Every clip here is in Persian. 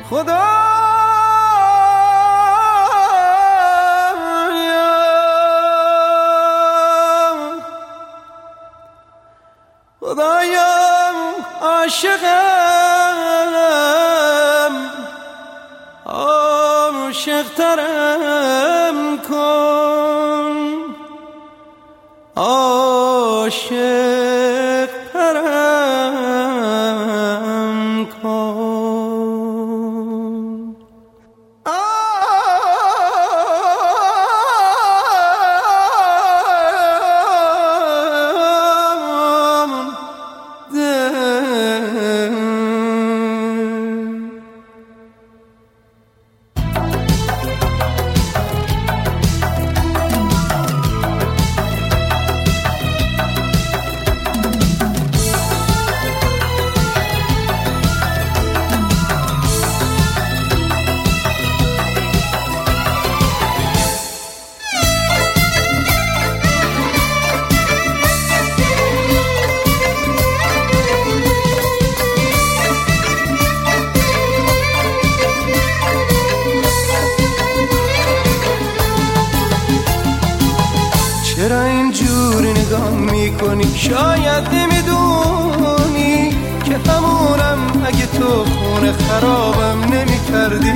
خدایا عاشقم، عاشق‌ترم کن، عاشق‌ترم کن. چرا اینجوری نگاه میکنی؟ شاید نمیدونی که همونم اگه تو خونه خرابم نمیکردی.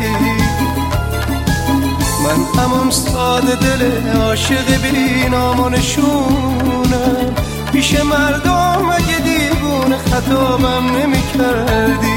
من همون ساده دل عاشق بی نام و نشونم، پیش مردم اگه دیوونه خطابم نمیکردی.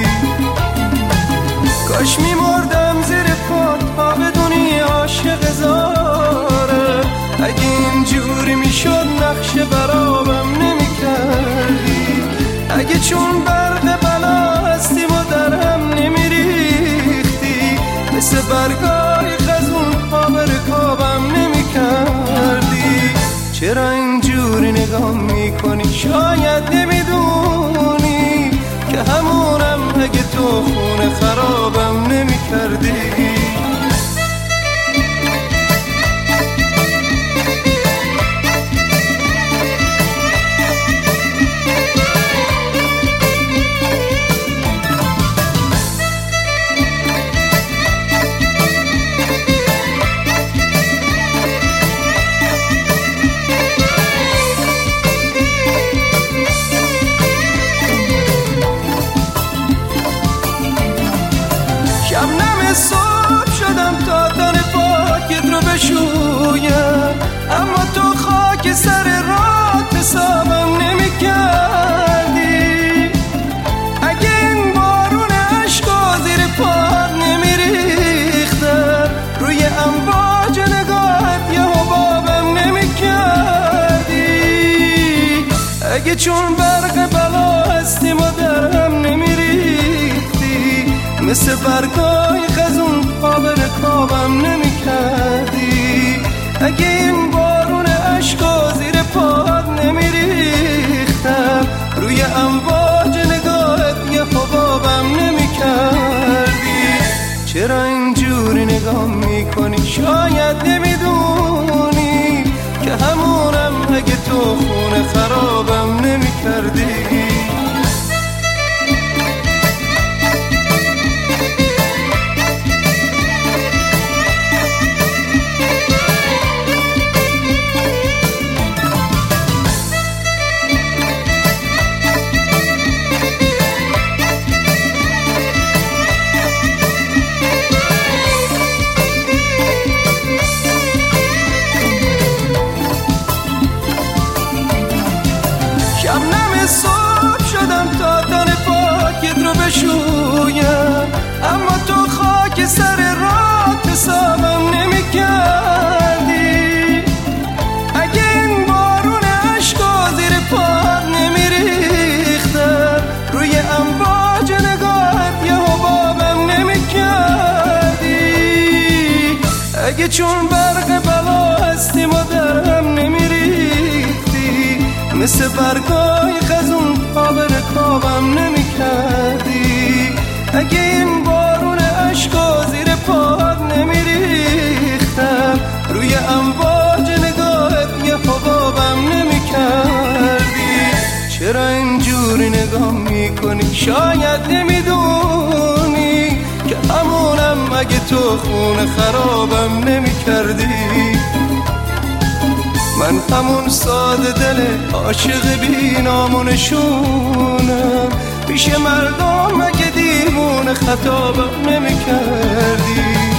کاش میمردم زیر پات تا بدونی عاشق زارم، اگه اینجوری میشد نقشه برابم نمیکردی. اگه چون برق بلا هستیم و درهم نمیریختی، مثل برگای خزون پا به رکابم نمیکردی. چرا اینجوری نگاه میکنی؟ شاید نمیدونی که همونم اگه تو خونه خرابم نمیکردی. صبح شدم تا تن پاکت رو بشویم، اما تو خاک سر رات حسابم نمی کردی. اگه این بارون عشقا زیر پات نمی ریختم، روی امواج نگاهت یه حبابم نمی کردی. اگه چون برق بلا هستیم و درهم نمی ریختی، مثل برگای خزون پا به رکابم نمی کردی. اگه این بارون عشقا زیر پات نمی ریختم، روی امواج نگاهت یه حبابم نمی کردی. چرا اینجوری نگاه میکنی؟ شاید نمیدونی که همونم اگه تو خونه خرابم نمی کردی. صبح شدم تا تن پاکت رو بشویم، اما تو خاک سر رات حسابم نمی کردی. اگه این بارون عشقا زیر پات نمی ریختم، روی امواج نگاهت یه حبابم نمی کردی. اگه چون برق بلا هستیم و درهم نمی ریختی، مثل برگای خزون پا به رکابم نمی کردی. اگه این بارون عشقا زیر پات نمی ریختم، روی امواج نگاهت یه حبابم نمی کردی. چرا اینجوری نگاه میکنی؟ شاید نمیدونی که اگه تو خون خرابم نمی کردی. من همون ساده دل عاشق بی نام و نشونم، پیش مردم اگه دیوونه خطابم نمی کردی.